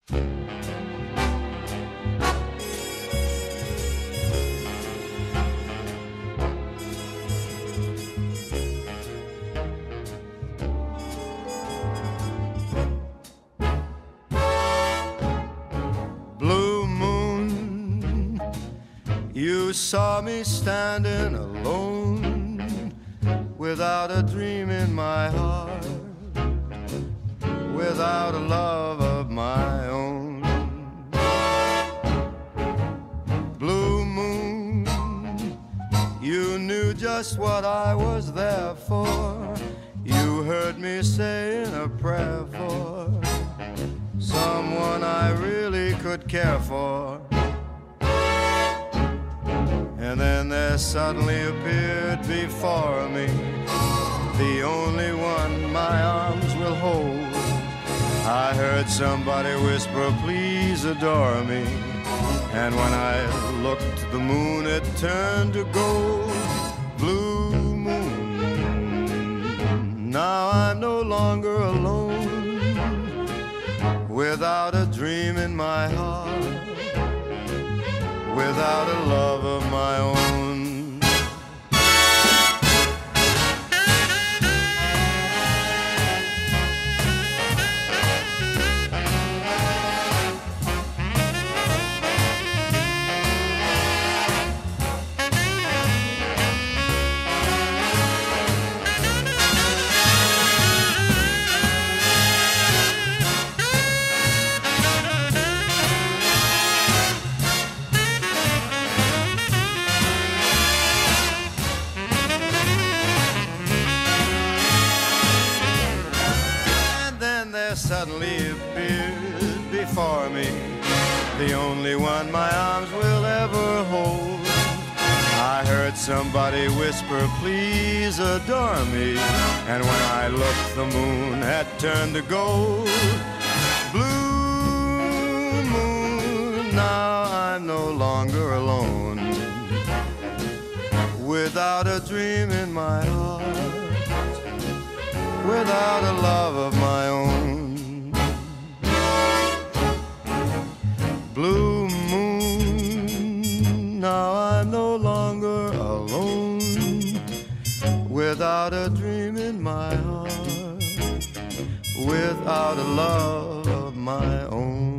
Blue moon, you saw me standing alone, without a dream in my heart, without a love of my own. Blue moon, you knew just what I was there for. You heard me saying a prayer for someone I really could care for. And then there suddenly appeared before me the only one my arms will hold. I heard somebody whisper, please adore me. And when I looked, the moon had turned to gold. Blue moon, now I'm no longer alone, without a dream in my heart, without a love of my own. Suddenly appeared before me the only one my arms will ever hold. I heard somebody whisper, please adore me. And when I looked, the moon had turned to gold. Blue moon, now I'm no longer alone, without a dream in my heart, without a love of my own. Blue moon, now I'm no longer alone, without a dream in my heart, without a love of my own.